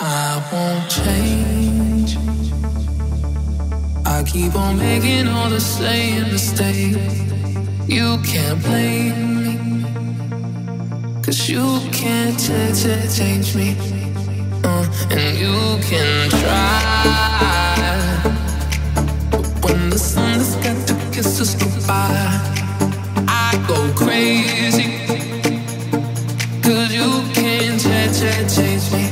I won't change. I keep on making all the same mistakes. You can't blame me, 'cause you can't change me. And you can try, but when the sun has got to kiss us goodbye, I go crazy, 'cause you can't change me.